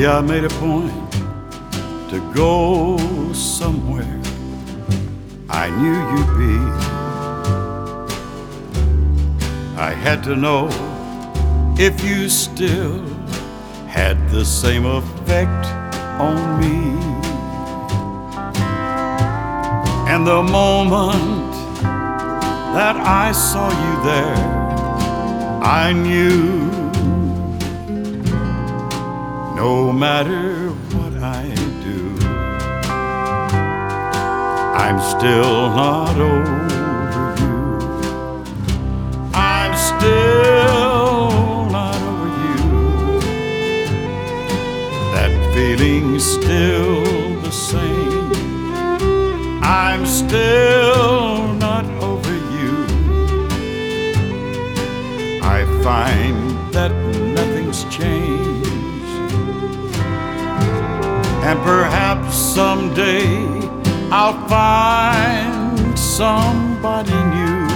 Today I made a point to go somewhere I knew you'd be. I had to know if you still had the same effect on me. And the moment that I saw you there, I knew no matter what I do, I'm still not over you. I'm still not over you. That feeling's still the same. I'm still not over you. I find that nothing's changed. And perhaps someday I'll find somebody new.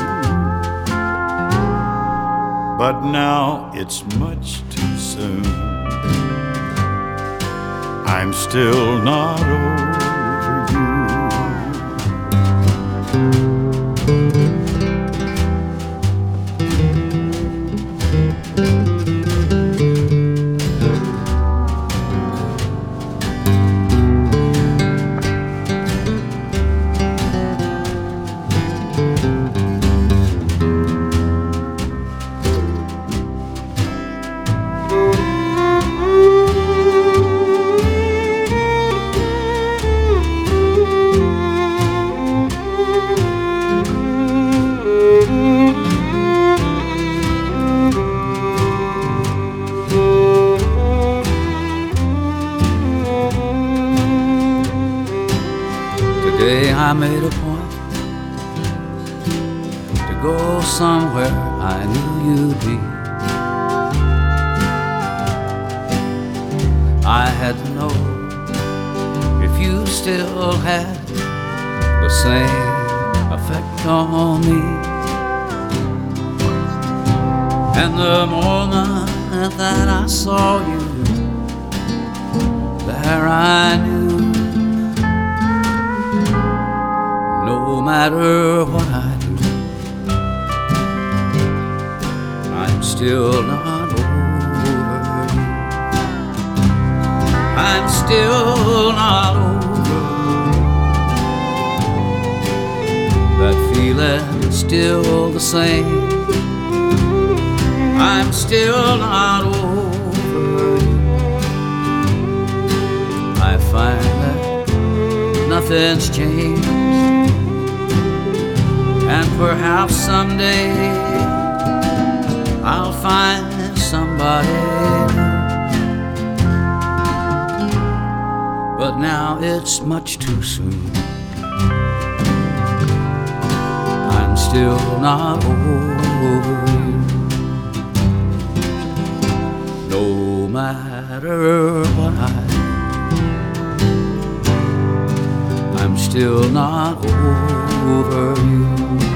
But now it's much too soon. I'm still not over you. Today I made a point to go somewhere I knew you'd be. I had to know if you still had the same effect on me. And the moment that I saw you there, I knew no matter what I do, I'm still not over you. I'm still not over you. That feeling's still the same. I'm still not over you. I find that nothing's changed. And perhaps someday I'll find somebody new. But now it's much too soon. I'm still not over you. No matter what I'm still not over you.